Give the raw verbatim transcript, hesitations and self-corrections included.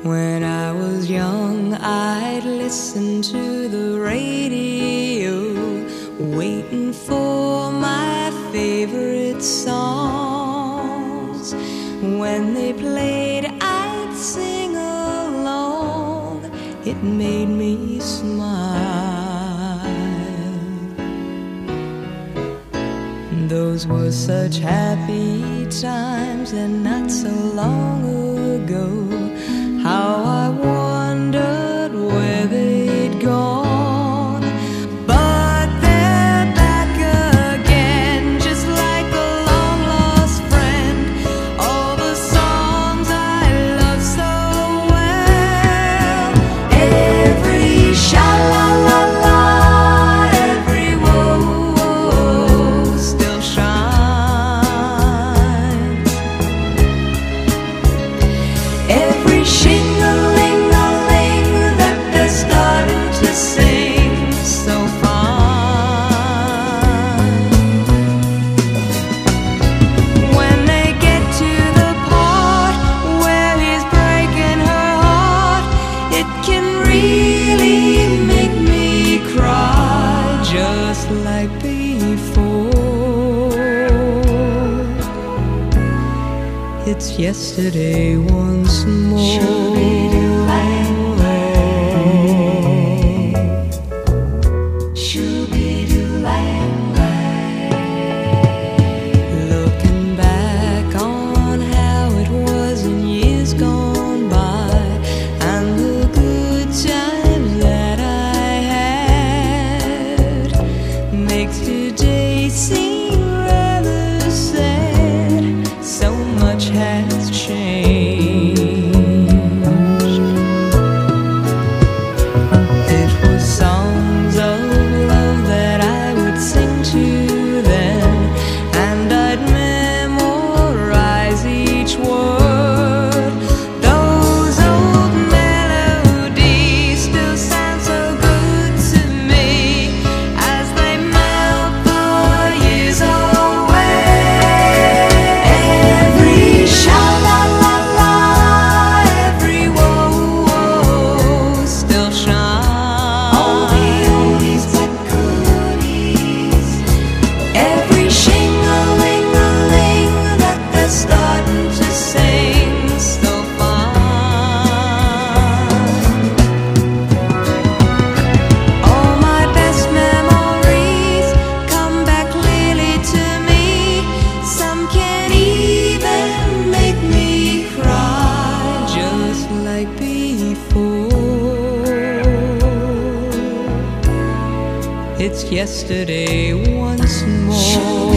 When I was young, I'd listen to the radio, waiting for my favorite songs. When they played, I'd sing along. It made me smile. Those were such happy times, and not so long ago. How I wondered where they'd gone. But they're back again, just like a long-lost friend. All the songs I love so well. Every sha-la-la-la, every whoa-whoa still shines. Every shing-a-ling-a-ling that they're starting to sing so fine. When they get to the part where he's breaking her heart, it can really make me cry, just like before. It's yesterday once more. Looking back on how it was in years gone by, and the good times that I had, makes today seem rather sad. So much has changed. It was songs of love that I would sing to then, and I'd memorize each word. Those old melodies still sound so good to me as they melt the years away. Every sha-la-la-la, every whoa-whoa still shines. All the oldies but goodies. Every shing-a-ling-a-ling that they're starting to sing so fine. All my best memories come back clearly to me. Some can even make me cry, just like before. It's yesterday once more.